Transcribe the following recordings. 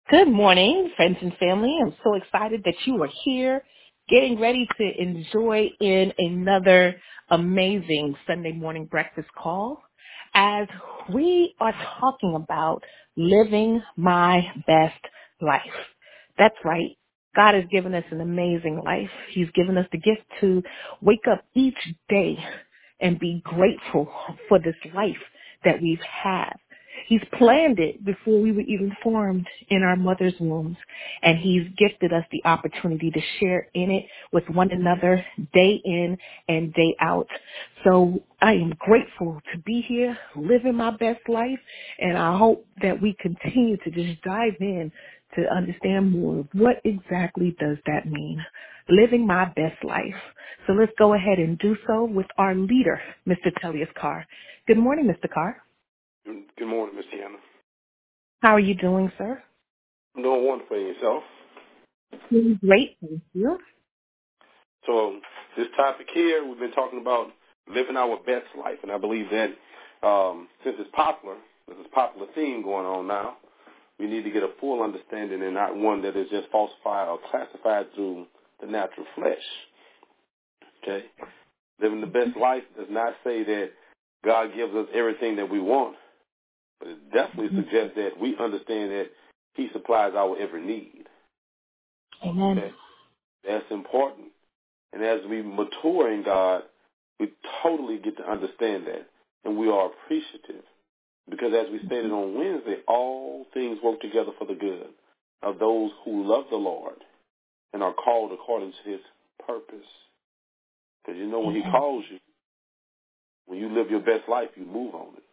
Good morning, friends and family. I'm so excited that you are here, getting ready to enjoy in another amazing Sunday morning breakfast call as we are talking about living my best life. That's right. God has given us an amazing life. He's given us the gift to wake up each day and be grateful for this life that we've had. He's planned it before we were even formed in our mother's wombs, and he's gifted us the opportunity to share in it with one another day in and day out. So I am grateful to be here, living my best life, and I hope that we continue to just dive in to understand more of what exactly does that mean, living my best life. So let's go ahead and do so with our leader, Mr. Tellius Carr. Good morning, Mr. Carr. Good morning, Miss Tiana. How are you doing, sir? I'm doing wonderful. And yourself? Doing great, thank you. So this topic here, we've been talking about living our best life, and I believe that since it's popular, there's this popular theme going on now, we need to get a full understanding and not one that is just falsified or classified through the natural flesh. Okay? Living the best life does not say that God gives us everything that we want, but it definitely suggests that we understand that he supplies our every need. Amen. Okay? That's important. And as we mature in God, we totally get to understand that. And we are appreciative. Because as we stated on Wednesday, all things work together for the good of those who love the Lord and are called according to his purpose. Because you know when he calls you, when you live your best life, you move on it.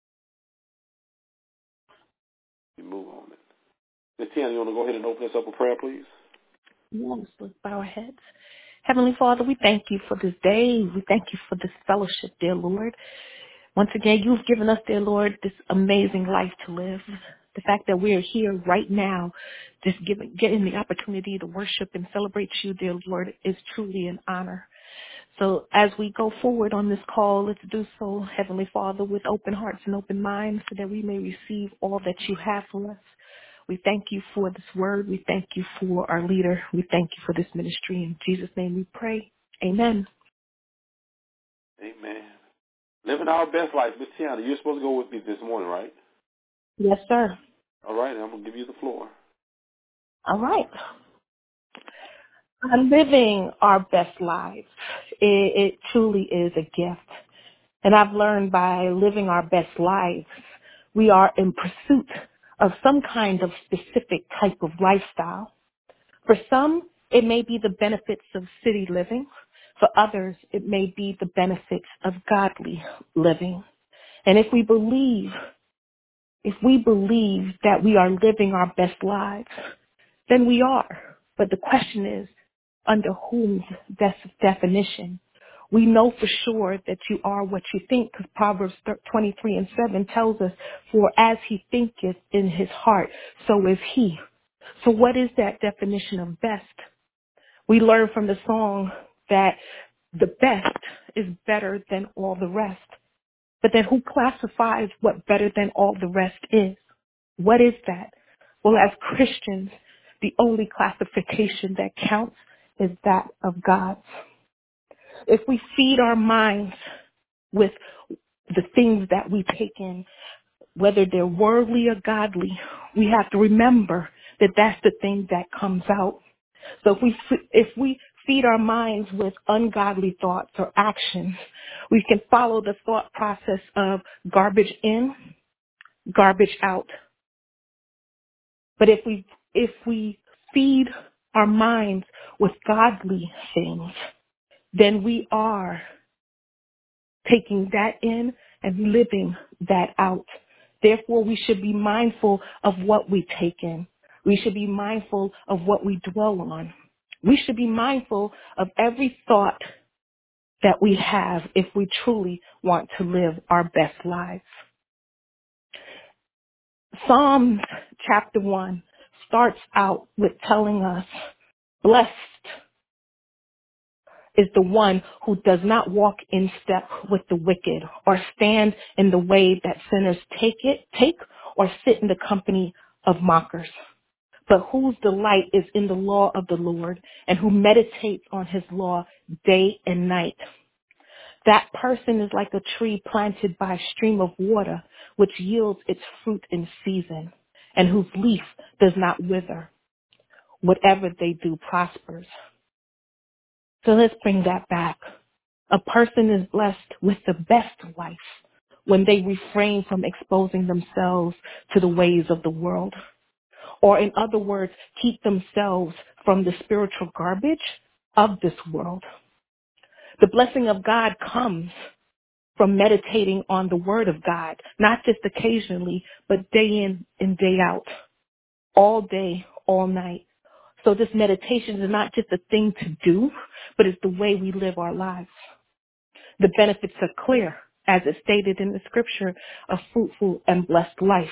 You move on it. Ms. Tiana, you want to go ahead and open us up with prayer, please? Yes, let's bow our heads. Heavenly Father, we thank you for this day. We thank you for this fellowship, dear Lord. Once again, you've given us, dear Lord, this amazing life to live. The fact that we are here right now, just getting the opportunity to worship and celebrate you, dear Lord, is truly an honor. So as we go forward on this call, let's do so, Heavenly Father, with open hearts and open minds so that we may receive all that you have for us. We thank you for this word. We thank you for our leader. We thank you for this ministry. In Jesus' name we pray. Amen. Amen. Living our best life. Ms. Tiana, you're supposed to go with me this morning, right? Yes, sir. All right, I'm going to give you the floor. All right. Living our best lives. It truly is a gift. And I've learned by living our best lives, we are in pursuit of some kind of specific type of lifestyle. For some, it may be the benefits of city living. For others, it may be the benefits of godly living. And if we believe that we are living our best lives, then we are. But the question is, under whose definition? We know for sure that you are what you think, because Proverbs 23:7 tells us, for as he thinketh in his heart, so is he. So what is that definition of best? We learn from the song that the best is better than all the rest. But then who classifies what better than all the rest is? What is that? Well, as Christians, the only classification that counts is that of God. If we feed our minds with the things that we take in, whether they're worldly or godly, we have to remember that that's the thing that comes out. So if we feed our minds with ungodly thoughts or actions, we can follow the thought process of garbage in, garbage out. But if we feed our minds with godly things, then we are taking that in and living that out. Therefore, we should be mindful of what we take in. We should be mindful of what we dwell on. We should be mindful of every thought that we have if we truly want to live our best lives. Psalms chapter 1 starts out with telling us, blessed is the one who does not walk in step with the wicked or stand in the way that sinners take or sit in the company of mockers. but whose delight is in the law of the Lord, and who meditates on his law day and night. That person is like a tree planted by a stream of water, which yields its fruit in season, and whose leaf does not wither. Whatever they do prospers. So let's bring that back. A person is blessed with the best life when they refrain from exposing themselves to the ways of the world. Or in other words, keep themselves from the spiritual garbage of this world. The blessing of God comes from meditating on the word of God, not just occasionally, but day in and day out, all day, all night. So this meditation is not just a thing to do, but it's the way we live our lives. The benefits are clear, as is stated in the scripture, a fruitful and blessed life.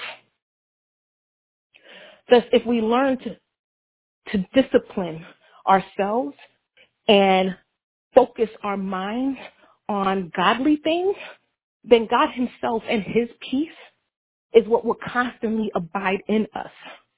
Thus, if we learn to discipline ourselves and focus our minds on godly things, then God himself and his peace is what will constantly abide in us.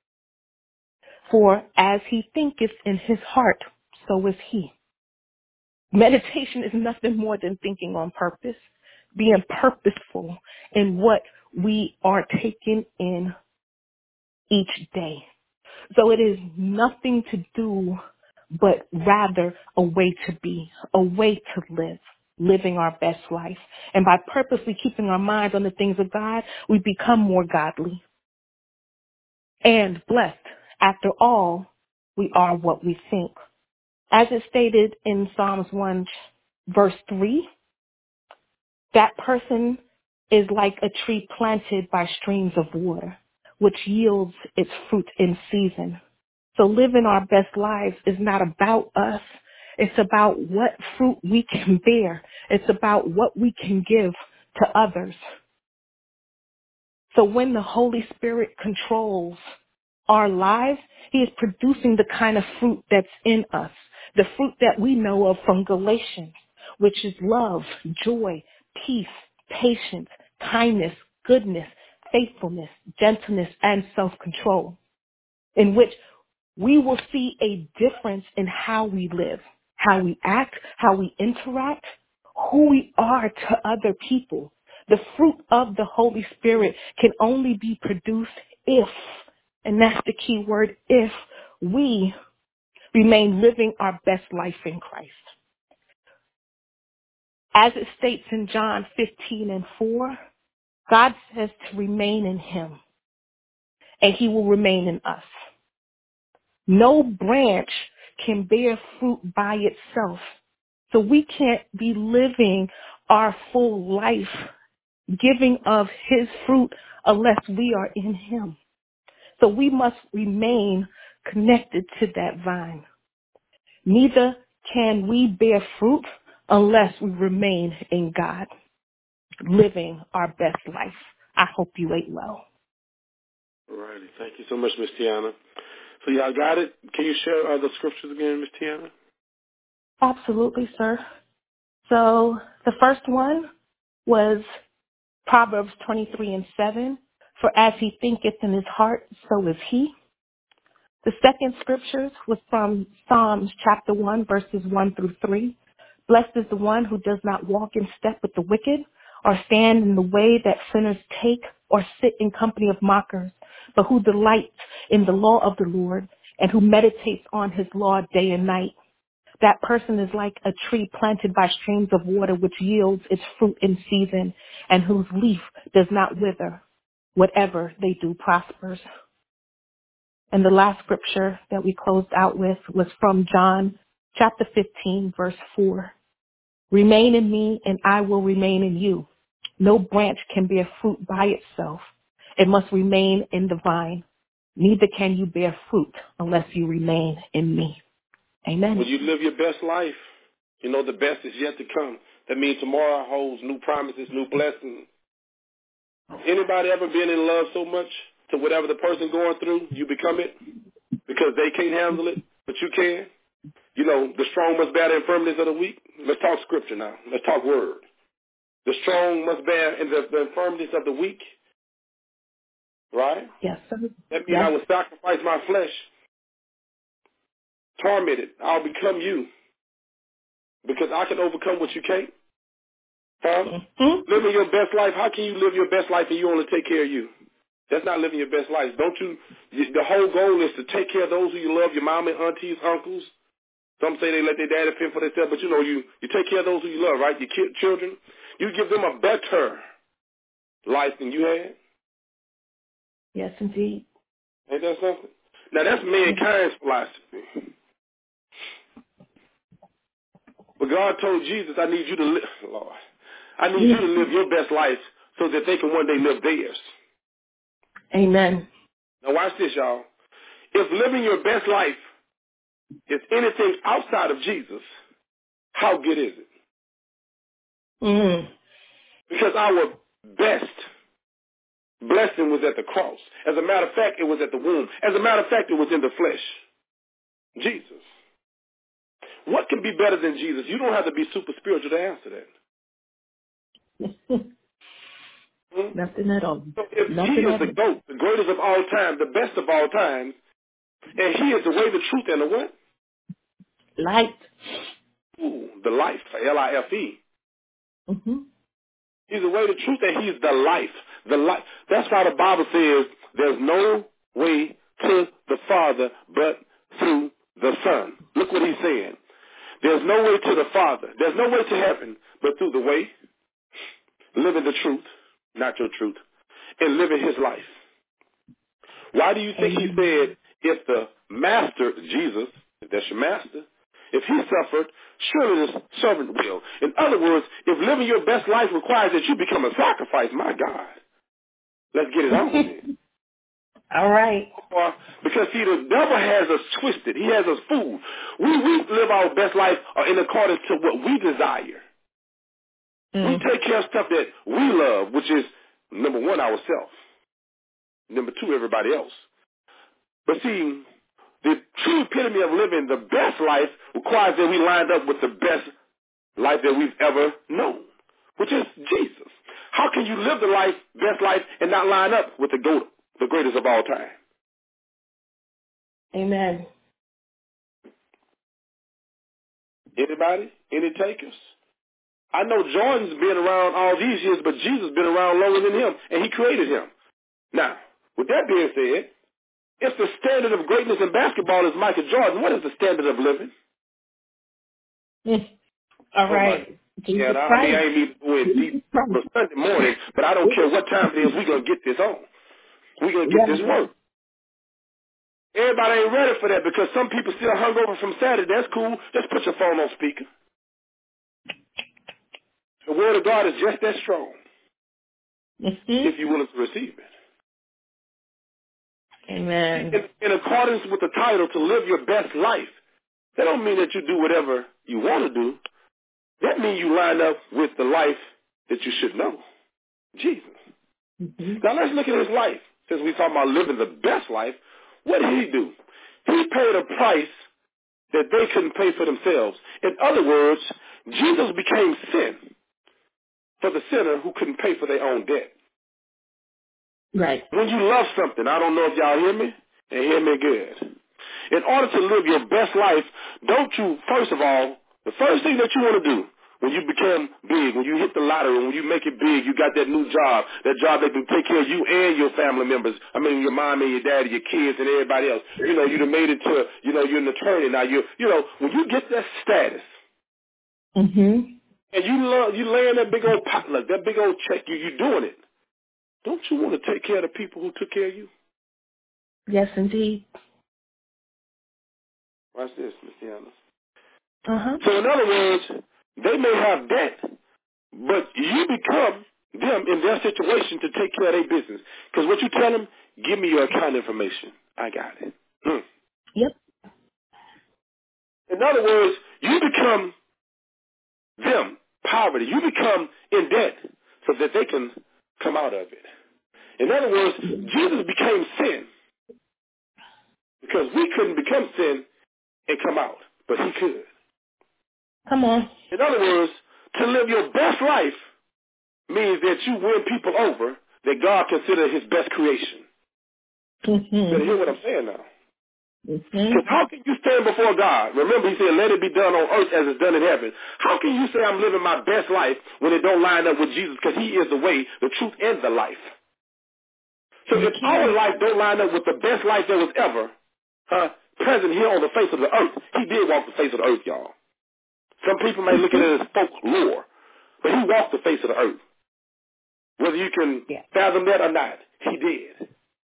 For as he thinketh in his heart, so is he. Meditation is nothing more than thinking on purpose, being purposeful in what we are taking in each day. So it is nothing to do, but rather a way to be, a way to live, living our best life. And by purposely keeping our minds on the things of God, we become more godly and blessed. After all, we are what we think. As it stated in Psalms 1, verse 3, that person is like a tree planted by streams of water, which yields its fruit in season. So living our best lives is not about us. It's about what fruit we can bear. It's about what we can give to others. So when the Holy Spirit controls our lives, he is producing the kind of fruit that's in us, the fruit that we know of from Galatians, which is love, joy, peace, patience, kindness, goodness, faithfulness, gentleness, and self-control, in which we will see a difference in how we live, how we act, how we interact, who we are to other people. The fruit of the Holy Spirit can only be produced if, and that's the key word, if we remain living our best life in Christ. As it states in John 15:4, God says to remain in him, and he will remain in us. No branch can bear fruit by itself. So we can't be living our full life giving of his fruit unless we are in him. So we must remain connected to that vine. Neither can we bear fruit unless we remain in God, living our best life. I hope you ate well. All righty. Thank you so much, Miss Tiana. So y'all got it? Can you share the scriptures again, Miss Tiana? Absolutely, sir. So the first one was Proverbs 23:7. For as he thinketh in his heart, so is he. The second scriptures was from Psalms chapter 1, verses 1-3. Blessed is the one who does not walk in step with the wicked, or stand in the way that sinners take, or sit in company of mockers, but who delights in the law of the Lord, and who meditates on his law day and night. That person is like a tree planted by streams of water, which yields its fruit in season, and whose leaf does not wither. Whatever they do prospers. And the last scripture that we closed out with was from John chapter 15, verse 4. Remain in me, and I will remain in you. No branch can bear fruit by itself. It must remain in the vine. Neither can you bear fruit unless you remain in me. Amen. When you live your best life, you know the best is yet to come. That means tomorrow holds new promises, new blessings. Anybody ever been in love so much to whatever the person going through, you become it because they can't handle it, but you can? You know, the strong must bear the infirmities of the weak. Let's talk scripture now. Let's talk word. The strong must bear the infirmities of the weak, right? Yes, sir. That means Yes. I will sacrifice my flesh tormented. I'll become you because I can overcome what you can't. Living your best life. How can you live your best life and you only take care of you? That's not living your best life. Don't you? The whole goal is to take care of those who you love, your mom and aunties, uncles. Some say they let their daddy fend for themselves, but you take care of those who you love, right? Your children. You give them a better life than you had. Yes, indeed. Ain't that something? Now, that's mankind's philosophy. But God told Jesus, I need you to live, Lord. I need you to live your best life so that they can one day live theirs. Amen. Now, watch this, y'all. If living your best life is anything outside of Jesus, how good is it? Because our best blessing was at the cross. As a matter of fact, it was at the womb. As a matter of fact, it was in the flesh. Jesus. What can be better than Jesus? You don't have to be super spiritual to answer that. Nothing at all. So if Nothing he is at the all. GOAT, the greatest of all time, the best of all time, and he is the way, the truth, and the what? Light. Ooh, the life, L-I-F-E. Mm-hmm. He's the way, the truth, and he's the life. The life. That's why the Bible says there's no way to the Father but through the Son. Look what he's saying. There's no way to the Father. There's no way to heaven but through the way, living the truth, not your truth, and living his life. Why do you think he said, if the master, Jesus, if that's your master, if he suffered, surely the servant will. In other words, if living your best life requires that you become a sacrifice, my God, let's get it on with it. All right. Because, see, the devil has us twisted. He has us fooled. We live our best life in accordance to what we desire. We take care of stuff that we love, which is, number one, ourselves. Number two, everybody else. But see, the true epitome of living the best life requires that we line up with the best life that we've ever known, which is Jesus. How can you live the best life, and not line up with the GOAT, the greatest of all time? Amen. Anybody? Any takers? I know Jordan's been around all these years, but Jesus has been around longer than him, and he created him. Now, with that being said, if the standard of greatness in basketball is Michael Jordan, what is the standard of living? All right. Yeah, I ain't even going deep for Sunday morning, but I don't care what time it is, we're going to get this on. We're going to get this work. Everybody ain't ready for that because some people still hungover from Saturday. That's cool. Just put your phone on speaker. The word of God is just that strong if you're willing to receive it. Amen. In accordance with the title, to live your best life, that don't mean that you do whatever you want to do. That means you line up with the life that you should know, Jesus. Now let's look at his life. Since we're talking about living the best life, what did he do? He paid a price that they couldn't pay for themselves. In other words, Jesus became sin for the sinner who couldn't pay for their own debt. Right. When you love something, I don't know if y'all hear me, and hear me good. In order to live your best life, don't you, first of all, the first thing that you want to do when you become big, when you hit the lottery, when you make it big, you got that new job, that job that can take care of you and your family members. I mean, your mom and your daddy, your kids and everybody else. You know, you've made it to, you're an attorney now. When you get that status, and you laying that big old potluck, that big old check, you're doing it. Don't you want to take care of the people who took care of you? Yes, indeed. Watch this, Miss Deanna. So in other words, they may have debt, but you become them in their situation to take care of their business. Because what you tell them, give me your account information. I got it. Yep. In other words, you become them, poverty. You become in debt so that they can come out of it. In other words, Jesus became sin because we couldn't become sin and come out, but he could. Come on. In other words, to live your best life means that you win people over that God considers his best creation. You better hear what I'm saying now. Because how can you stand before God? Remember, he said, let it be done on earth as it's done in heaven. How can you say I'm living my best life when it don't line up with Jesus? Because he is the way, the truth, and the life. So if our life don't line up with the best life there was ever present here on the face of the earth, he did walk the face of the earth, y'all. Some people may look at it as folklore, but he walked the face of the earth. Whether you can fathom that or not, he did.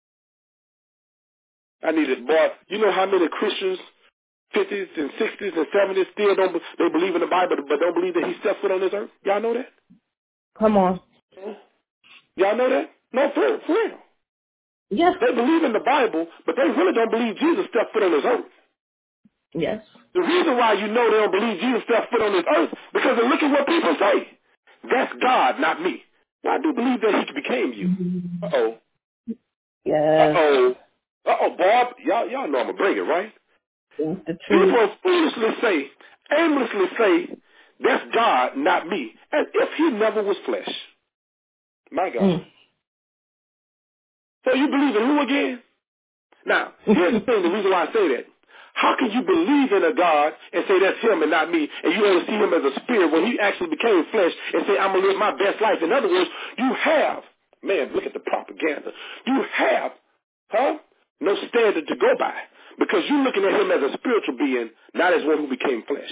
I need it, boy. You know how many Christians, 50s and 60s and 70s, still don't, they believe in the Bible, but don't believe that he stepped foot on this earth? Y'all know that? Come on. Y'all know that? No, for real. Yes. They believe in the Bible, but they really don't believe Jesus stepped foot on this earth. Yes. The reason why you know they don't believe Jesus stepped foot on this earth, because look at what people say. That's God, not me. Well, I do believe that he became you. Uh-oh. Yes. Uh-oh. Uh-oh, Bob. Y'all know I'm a bringer, right? That's the truth. People foolishly aimlessly say, that's God, not me, as if he never was flesh. My God. So you believe in who again? Now, here's the thing, the reason why I say that. How can you believe in a God and say that's him and not me, and you only see him as a spirit when he actually became flesh and say, I'm going to live my best life? In other words, you have, man, look at the propaganda. You have, no standard to go by because you're looking at him as a spiritual being, not as one who became flesh.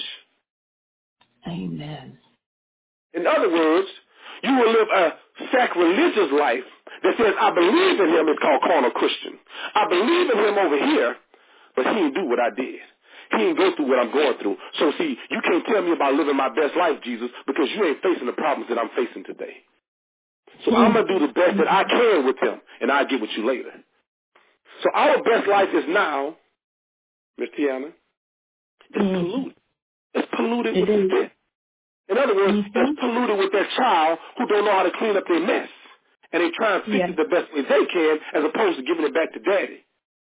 Amen. In other words, you will live a sacrilegious life that says, I believe in him. It's called carnal Christian. I believe in him over here, but he didn't do what I did. He didn't go through what I'm going through. So see, you can't tell me about living my best life, Jesus, because you ain't facing the problems that I'm facing today. So I'm going to do the best that I can with him, and I'll get with you later. So our best life is now, Miss Tiana, it's polluted. It's polluted with spit. In other words, it's polluted with that child who don't know how to clean up their mess. And they try and fix it the best way they can as opposed to giving it back to daddy.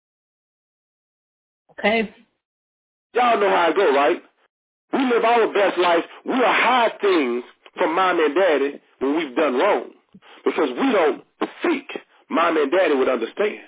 Okay. Y'all know how it go, right? We live our best life. We'll hide things from mom and daddy when we've done wrong. Because we don't think mom and daddy would understand.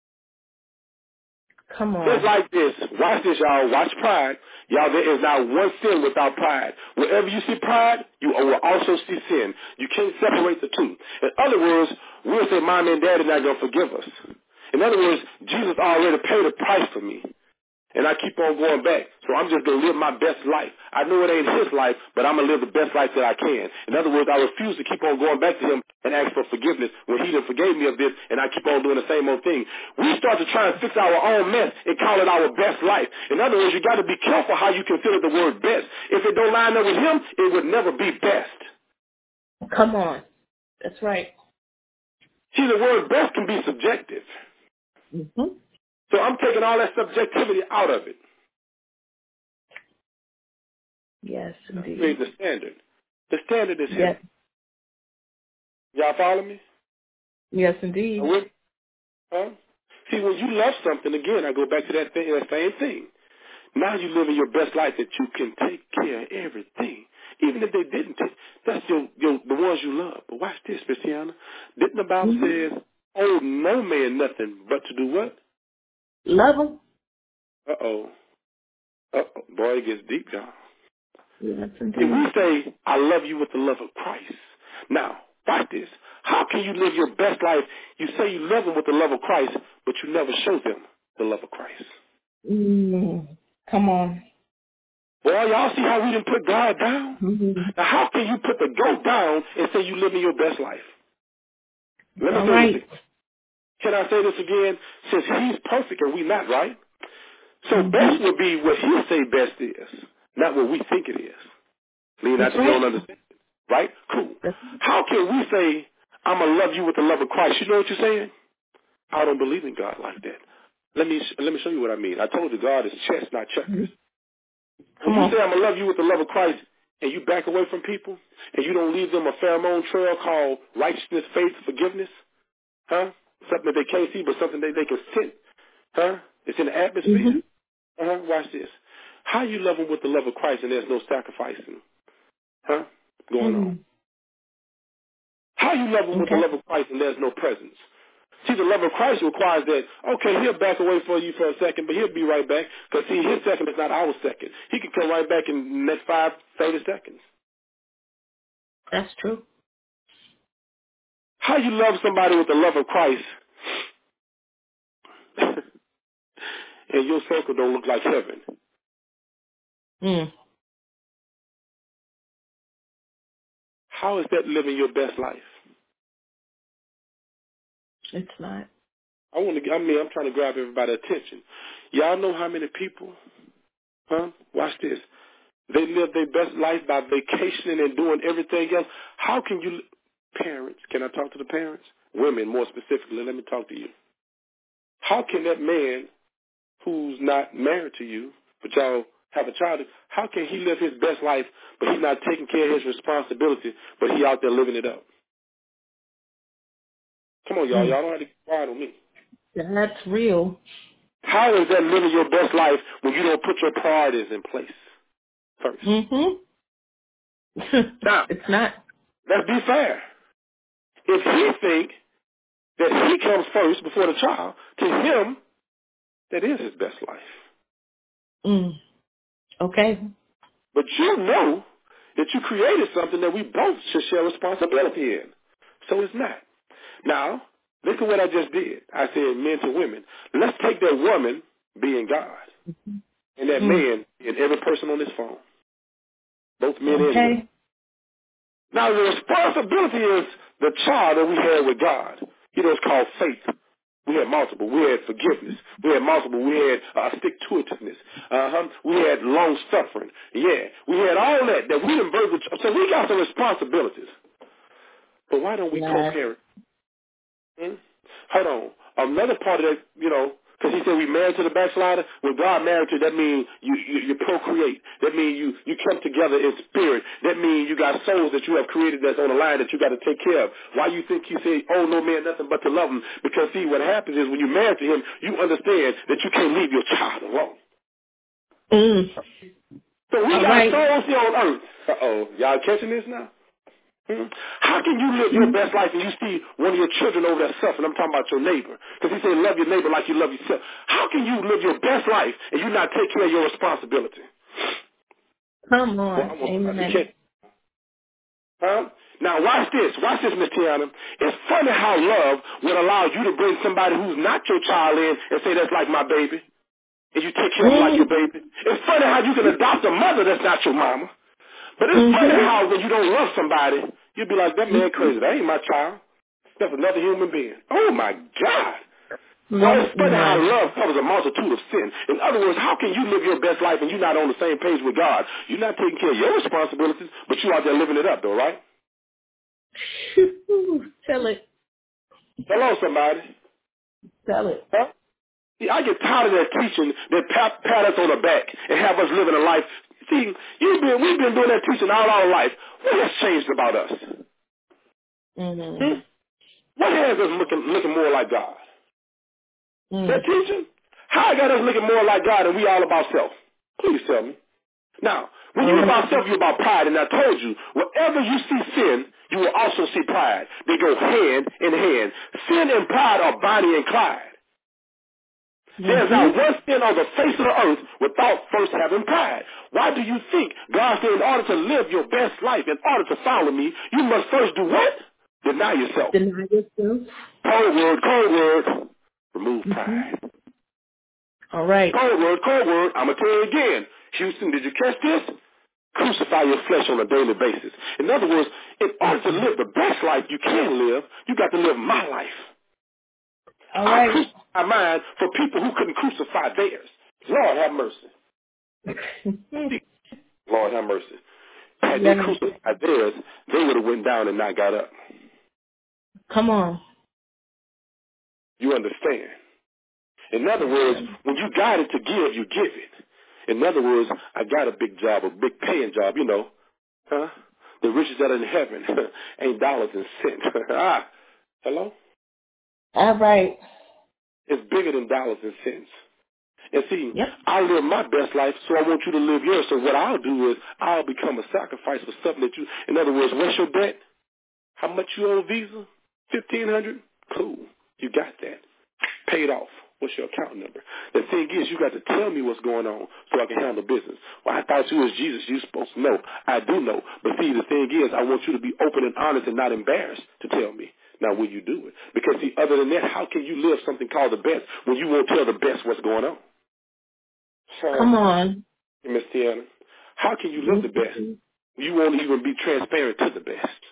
Come on. Just like this. Watch this, y'all. Watch pride. Y'all, there is not one sin without pride. Wherever you see pride, you will also see sin. You can't separate the two. In other words, we'll say mom and daddy not going to forgive us. In other words, Jesus already paid a price for me. And I keep on going back. So I'm just going to live my best life. I know it ain't his life, but I'm going to live the best life that I can. In other words, I refuse to keep on going back to him and ask for forgiveness when he done forgave me of this and I keep on doing the same old thing. We start to try and fix our own mess and call it our best life. In other words, you got to be careful how you consider the word best. If it don't line up with him, it would never be best. Come on. That's right. See, the word best can be subjective. So I'm taking all that subjectivity out of it. Yes, indeed. Create the standard. The standard is him. Y'all follow me? Yes, indeed. See, when you love something, again, I go back to that same thing. Now you live in your best life that you can take care of everything. Even if they didn't take, that's the ones you love. But watch this, Christiana. Didn't the Bible says, oh, no man nothing but to do what? Love them. Uh-oh. Boy, it gets deep, y'all. Yes, indeed. If we say, I love you with the love of Christ. Now, watch this. How can you live your best life? You say you love them with the love of Christ, but you never show them the love of Christ. Come on. Boy, y'all see how we didn't put God down? Now, how can you put the goat down and say you living your best life? Let me say this again. Can I say this again? Since he's perfect and we not, right? So best would be what he say best is, not what we think it is. Lean out you don't understand. Right? Cool. How can we say, I'm going to love you with the love of Christ? You know what you're saying? I don't believe in God like that. Let me show you what I mean. I told you God is chess, not checkers. When you say I'm going to love you with the love of Christ and you back away from people and you don't leave them a pheromone trail called righteousness, faith, forgiveness, something that they can't see but something that they can sense, it's in the atmosphere. Watch this. How you love them with the love of Christ and there's no sacrificing, going on? How you love them with the love of Christ and there's no presence? See, the love of Christ requires that, okay, he'll back away for you for a second, but he'll be right back. Because, see, his second is not our second. He can come right back in the next 30 seconds. That's true. How you love somebody with the love of Christ and your circle don't look like heaven? How is that living your best life? It's not. I'm trying to grab everybody's attention. Y'all know how many people, watch this, they live their best life by vacationing and doing everything else. How can you, parents, can I talk to the parents? Women, more specifically, let me talk to you. How can that man who's not married to you, but y'all have a child, how can he live his best life, but he's not taking care of his responsibility, but he out there living it up? Come on, y'all. Y'all don't have to get quiet on me. That's real. How is that living your best life when you don't put your priorities in place first? Now, it's not. let's be fair. If he think that he comes first before the child, to him, that is his best life. Okay. But you know that you created something that we both should share responsibility in. So it's not. Now, look at what I just did. I said men to women. Let's take that woman being God and that man and every person on this phone. Both men and women. Now, the responsibility is the child that we had with God. You know, it's called faith. We had multiple. We had forgiveness. We had multiple. We had stick-to-itiveness. We had long-suffering. Yeah. We had all that we didn't birth. So we got some responsibilities. But why don't we co-parent? Hold on. Another part of that, because he said we married to the backslider. When God married you, that means you procreate. That means you come together in spirit. That means you got souls that you have created that's on the line that you got to take care of. Why you think he said, oh, no man, nothing but to love him? Because, see, what happens is when you're married to him, you understand that you can't leave your child alone. So we got souls here on earth. Uh-oh. Y'all catching this now? How can you live your best life and you see one of your children over there suffering? I'm talking about your neighbor. Because he said love your neighbor like you love yourself. How can you live your best life and you not take care of your responsibility? Come on. Amen. Now watch this. Watch this, Miss Tiana. It's funny how love would allow you to bring somebody who's not your child in and say that's like my baby. And you take care of them like your baby. It's funny how you can adopt a mother that's not your mama. But it's funny how when you don't love somebody, you'd be like, that man crazy. That ain't my child. That's another human being. Oh, my God. Well, it's funny how love covers a multitude of sin. In other words, how can you live your best life and you're not on the same page with God? You're not taking care of your responsibilities, but you out there living it up, though, right? Tell it. Hello, somebody. Tell it. Huh? See, I get tired of that teaching that pat us on the back and have us living a life. See, we've been doing that teaching all our life. What has changed about us? What has us looking more like God? That teaching? How I got us looking more like God and we all about self? Please tell me. Now, when you're about self, you're about pride. And I told you, wherever you see sin, you will also see pride. They go hand in hand. Sin and pride are Bonnie and Clyde. There's not one sin on the face of the earth without first having pride. Why do you think God said in order to live your best life, in order to follow me, you must first do what? Deny yourself. Deny yourself. Cold word. Remove pride. All right. Cold word. I'm going to tell you again. Houston, did you catch this? Crucify your flesh on a daily basis. In other words, in order to live the best life you can live, you got to live my life. All right. I crucify mine for people who couldn't crucify theirs. Lord have mercy. Lord have mercy. Had they crucified theirs, they would have went down and not got up. Come on. You understand? In other words, when you got it to give, you give it. In other words, I got a big job, a big paying job, The riches that are in heaven ain't dollars and cents. Hello? All right. It's bigger than dollars and cents. And see, I live my best life, so I want you to live yours. So what I'll do is I'll become a sacrifice for something that you, in other words, what's your debt? How much you owe Visa? $1,500? Cool. You got that. Paid off. What's your account number? The thing is, you got to tell me what's going on so I can handle business. Well, I thought you was Jesus. You're supposed to know. I do know. But see, the thing is, I want you to be open and honest and not embarrassed to tell me. Now, will you do it? Because, see, other than that, how can you live something called the best when you won't tell the best what's going on? Come on. Miss Tiana, how can you live the best? You won't even be transparent to the best.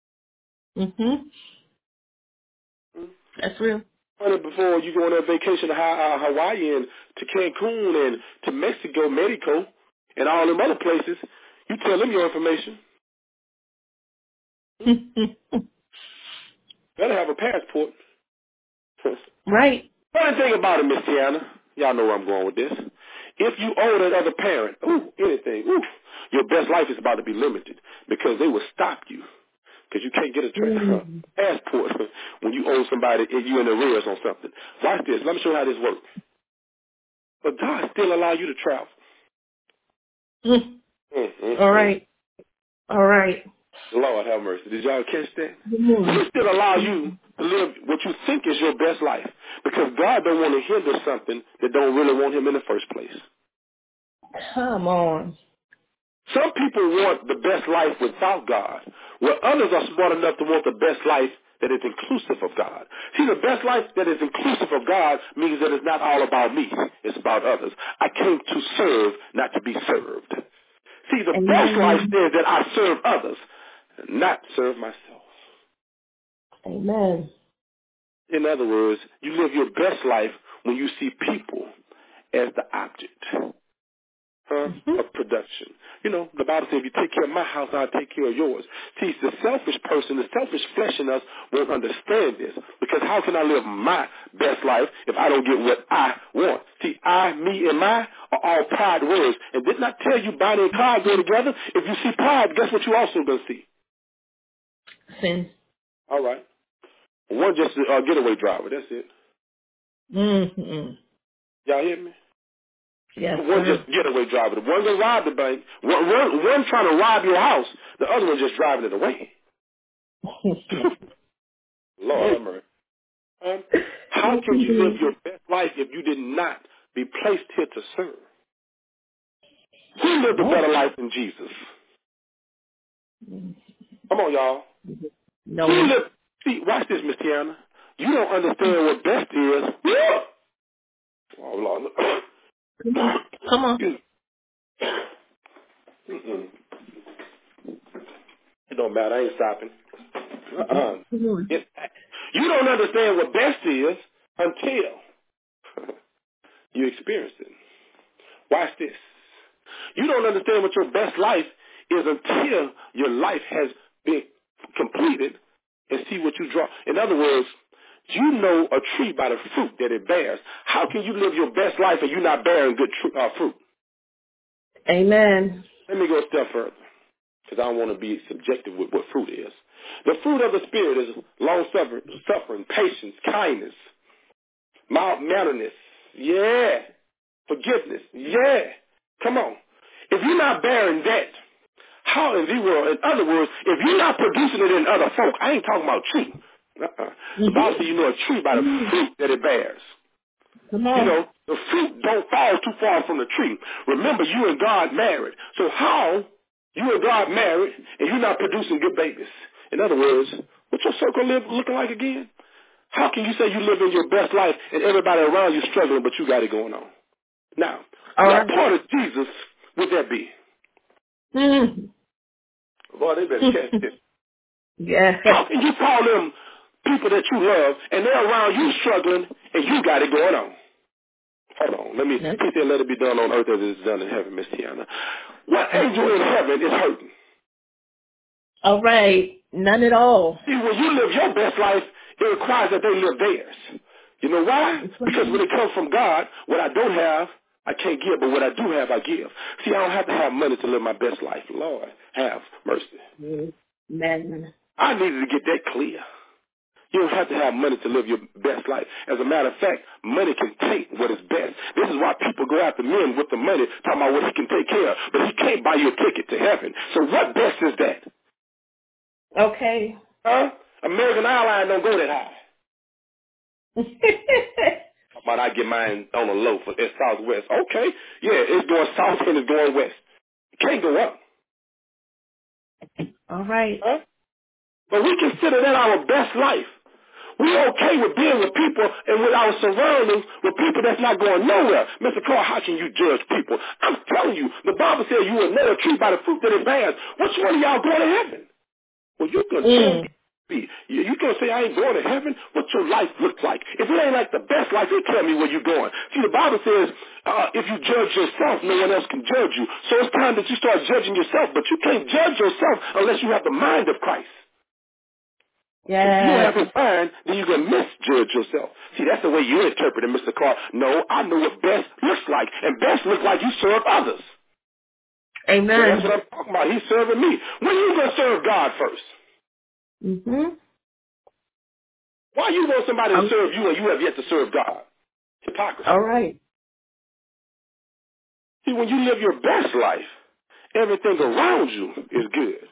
That's real. Before you go on a vacation to Hawaii and to Cancun and to Mexico, and all them other places, you tell them your information. Better have a passport. Right. One thing about it, Miss Tiana, y'all know where I'm going with this. If you owe that other parent, your best life is about to be limited because they will stop you. Because you can't get a passport when you owe somebody and you in arrears on something. Watch this. Let me show you how this works. But God still allow you to travel. All right. All right. Lord have mercy. Did y'all catch that? He still allow you to live what you think is your best life because God don't want to hinder something that don't really want him in the first place. Come on. Some people want the best life without God, where others are smart enough to want the best life that is inclusive of God. See, the best life that is inclusive of God means that it's not all about me. It's about others. I came to serve, not to be served. See, the best life says that I serve others, not serve myself. Amen. In other words, you live your best life when you see people as the object of production. You know, the Bible says, if you take care of my house, I'll take care of yours. See, the selfish person, the selfish flesh in us won't understand this. Because how can I live my best life if I don't get what I want? See, I, me, and my are all pride words. And didn't I tell you body and pride go together? If you see pride, guess what you also going to see? Sin. All right. One just a getaway driver. That's it. Y'all hear me? Yes, one sir. just getaway driver. The one that robbed the bank. One trying to rob your house. The other one just driving it away. Lord have mercy. How can you live your best life if you did not be placed here to serve? Who lived a better life than Jesus? Come on, y'all. No. Who lived? See, watch this, Miss Tiana. You don't understand what best is. Oh, Lord. Come on. It don't matter. I ain't stopping. You don't understand what best is until you experience it. Watch this. You don't understand what your best life is until your life has been completed and see what you draw. In other words, you know a tree by the fruit that it bears. How can you live your best life and you're not bearing good fruit? Amen. Let me go a step further because I don't want to be subjective with what fruit is. The fruit of the Spirit is long-suffering, patience, kindness, mild-manneredness, forgiveness, Come on. If you're not bearing that, how in the world, in other words, if you're not producing it in other folk, I ain't talking about tree. The Bible says you know a tree by the fruit that it bears. Come on. You know, the fruit don't fall too far from the tree. Remember, you and God married. So how you and God married and you're not producing good babies? In other words, what's your circle looking like again? How can you say you live in your best life and everybody around you struggling, but you got it going on? Now, what part of Jesus would that be? Boy, they better catch this. Yeah. How can you call them people that you love and they're around you struggling and you got it going on? Hold on. Let me put that, let it be done on earth as it is done in heaven, Miss Tiana. What angel in heaven is hurting? All right. None at all. See, when you live your best life, it requires that they live theirs. You know why? Because when it comes from God, what I don't have, I can't give, but what I do have, I give. See, I don't have to have money to live my best life. Lord, have mercy. Amen. I needed to get that clear. You don't have to have money to live your best life. As a matter of fact, money can take what is best. This is why people go after men with the money, talking about what he can take care of. But he can't buy you a ticket to heaven. So what best is that? Okay. American Airlines don't go that high. How about I get mine on a low for it's southwest? Okay, yeah, it's going south and it's going west. It can't go up. All right. Huh? But we consider that our best life. We're okay with being with people and with our surroundings with people that's not going nowhere. Mr. Carl, how can you judge people? I'm telling you, the Bible says you will know a tree by the fruit that it bears. Which one of y'all going to heaven? Well, you can judge me. You can say I ain't going to heaven. What your life looks like? If it ain't like the best life, you tell me where you're going. See, the Bible says if you judge yourself, no one else can judge you. So it's time that you start judging yourself. But you can't judge yourself unless you have the mind of Christ. If you don't have his mind, then you can misjudge yourself. See, that's the way you interpret it, Mr. Carr. No, I know what best looks like, and best looks like you serve others. Amen. So that's what I'm talking about. He's serving me. When you going to serve God first? Mm-hmm. Why you want somebody to serve you and you have yet to serve God? Hypocrisy. All right. See, when you live your best life, everything around you is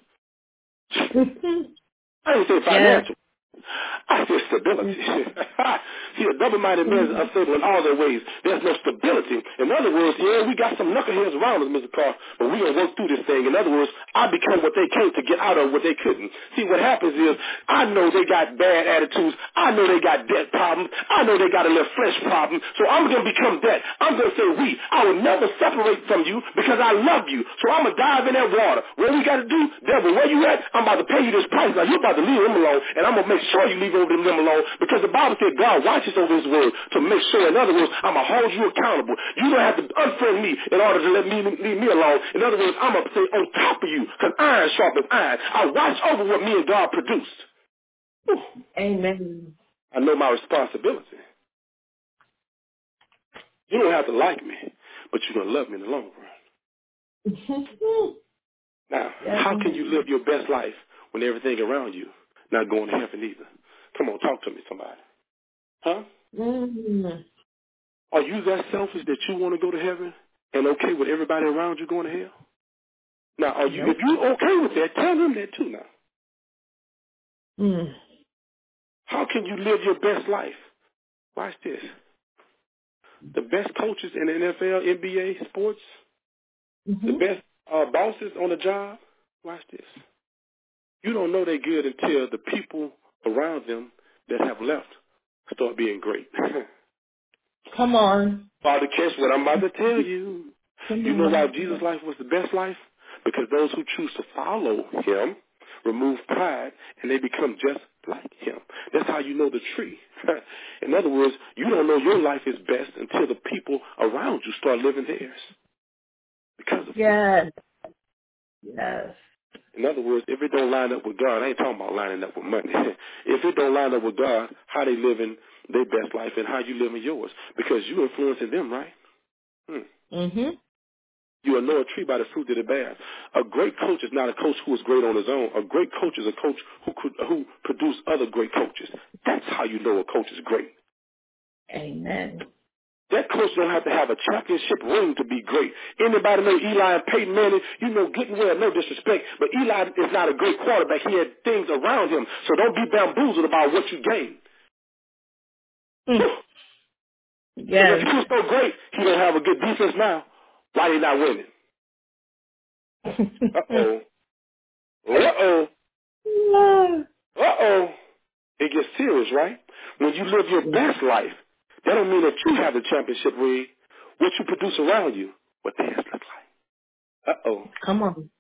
good. I didn't say financial. I said stability. See, a double-minded man is unstable in all their ways. There's no stability. In other words, yeah, we got some knuckleheads around us, Mr. Carr, but we're going to work through this thing. In other words, I become what they came to get out of what they couldn't. See, what happens is I know they got bad attitudes. I know they got debt problems. I know they got a little flesh problem. So I'm going to become that. I'm going to say we. I will never separate from you because I love you. So I'm going to dive in that water. What we got to do, devil, where you at? I'm about to pay you this price. Now, you're about to leave him alone, and I'm going to make sure you leave over them alone because the Bible said God watches over his word to make sure. In other words, I'm going to hold you accountable. You don't have to unfriend me in order to leave me alone. In other words, I'm going to stay on top of you because iron sharpens iron. I watch over what me and God produced. Whew. Amen. I know my responsibility. You don't have to like me, but you're going to love me in the long run. Now, how can you live your best life when everything around you not going to heaven either? Come on, talk to me, somebody. Huh? Mm-hmm. Are you that selfish that you want to go to heaven and okay with everybody around you going to hell? Now, are you? Nope. If you're okay with that, tell them that too now. How can you live your best life? Watch this. The best coaches in the NFL, NBA, sports, the best bosses on the job, watch this. You don't know they're good until the people around them that have left start being great. Come on. Father, catch what I'm about to tell you. You know why Jesus' life was the best life? Because those who choose to follow him remove pride and they become just like him. That's how you know the tree. In other words, you don't know your life is best until the people around you start living theirs. Because of yes. Yes. In other words, if it don't line up with God, I ain't talking about lining up with money. If it don't line up with God, how they living their best life and how you living yours? Because you influencing them, right? Mm-hmm. You will know a tree by the fruit that it bears. A great coach is not a coach who is great on his own. A great coach is a coach who produce other great coaches. That's how you know a coach is great. Amen. That coach don't have to have a championship ring to be great. Anybody know Eli and Peyton Manning? You know good and well, no disrespect, but Eli is not a great quarterback. He had things around him, so don't be bamboozled about what you gain. Yes. If he was so great, he don't have a good defense now. Why he not winning? Uh-oh. Uh-oh. Uh-oh. It gets serious, right? When you live your best life, that don't mean that you have the championship ring. What you produce around you, what theirs look like. Uh-oh. Come on.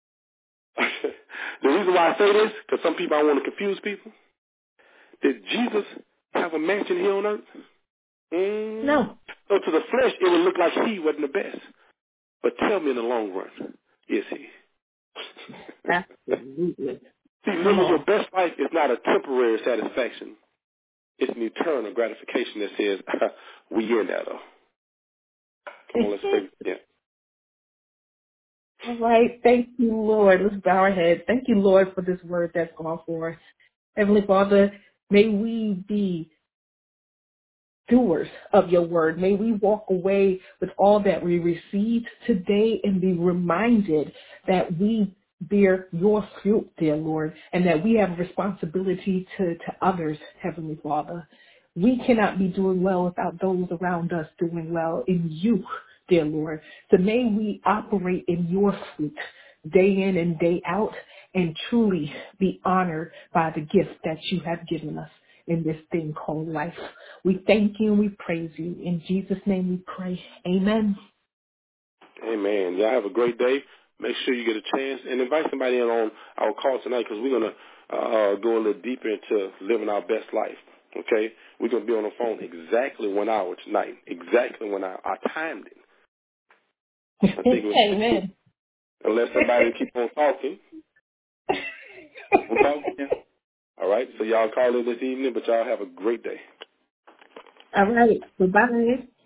The reason why I say this, because some people, I want to confuse people. Did Jesus have a mansion here on earth? No. So to the flesh, it would look like he wasn't the best. But tell me in the long run, is he? Absolutely. See, living your best life is not a temporary satisfaction. It's an eternal gratification that says, we in that, though. Come on, let's say it again. All right. Thank you, Lord. Let's bow our heads. Thank you, Lord, for this word that's gone forth. Heavenly Father, may we be doers of your word. May we walk away with all that we received today and be reminded that we bear your fruit, dear Lord, and that we have a responsibility to others, Heavenly Father. We cannot be doing well without those around us doing well in you, dear Lord. So may we operate in your fruit day in and day out and truly be honored by the gift that you have given us in this thing called life. We thank you and we praise you. In Jesus' name we pray. Amen. Amen. Y'all have a great day. Make sure you get a chance and invite somebody in on our call tonight because we're going to go a little deeper into living our best life. Okay? We're going to be on the phone exactly 1 hour tonight. Exactly 1 hour. I timed it. I think it was Amen. unless somebody keep on talking. We'll talk again. All right? So y'all call in this evening, but y'all have a great day. All right. Goodbye.